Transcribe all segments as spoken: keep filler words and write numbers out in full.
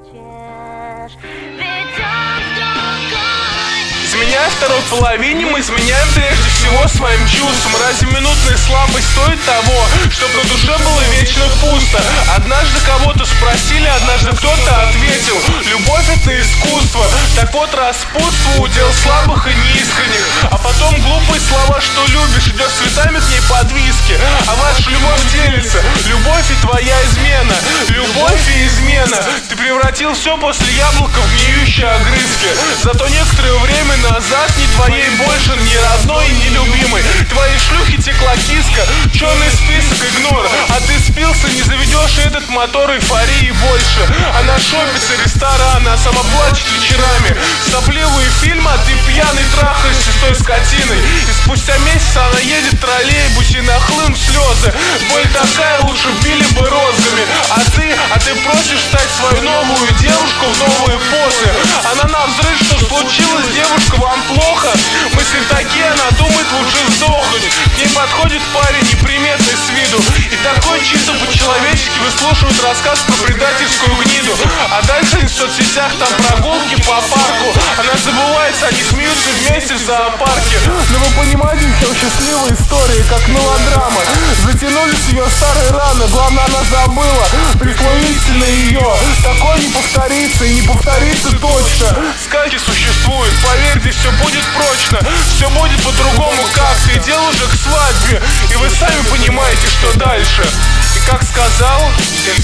Изменяя второй половине, мы изменяем прежде всего своим чувствам. Разве минутная слабость стоит того, чтобы на душе было вечно пусто? Однажды кого-то спросили, однажды кто-то ответил: любовь — это искусство. Так вот, распутство — удел слабых и неискренних. А потом глупые слова, что любишь, идет с цветами к ней под виски. А ваша любовь делится, любовь и твоя измена. Любовь и измена. Ты превратил все после яблока в гниющие огрызки. Зато некоторое время назад ни твоей больше, ни родной, ни любимой. Твои шлюхи текла киска, черный список игнор. А ты спился, не заведешь этот мотор эйфории больше. Она шопится, рестораны, а сама плачет вечерами. Сопливые фильмы, а ты пьяный трахаешься с той скотиной. И спустя месяц она едет в троллейбусе, нахлынут слезы. Боль такая, лучше били бы розгами. А ты, а ты просишь стать свою новую девушку в новые позы. Она навзрыд, что случилось, девушка, вам плохо? Мысли такие, она думает, лучше сдохнуть. К ней подходит парень неприметный с виду и такой чисто по-человечески выслушивает рассказ про предательскую гниду. А дальше в соцсетях там прогулки по парку. Она забывается, они смеются вместе в зоопарке. Но вы понимаете, все счастливые истории, как мелодрама. Затянулись ее старые раны, главное, она забыла. Пришло истинно ее. Такое не повторится и не повторится точно. Сказки существуют, поверьте, все будет прочно. Все будет по-другому как-то, и дело уже к свадьбе. И вы сами понимаете, что дальше. И как сказал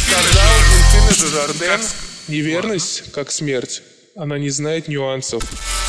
Дельфина Жужарден, неверность, как смерть, она не знает нюансов.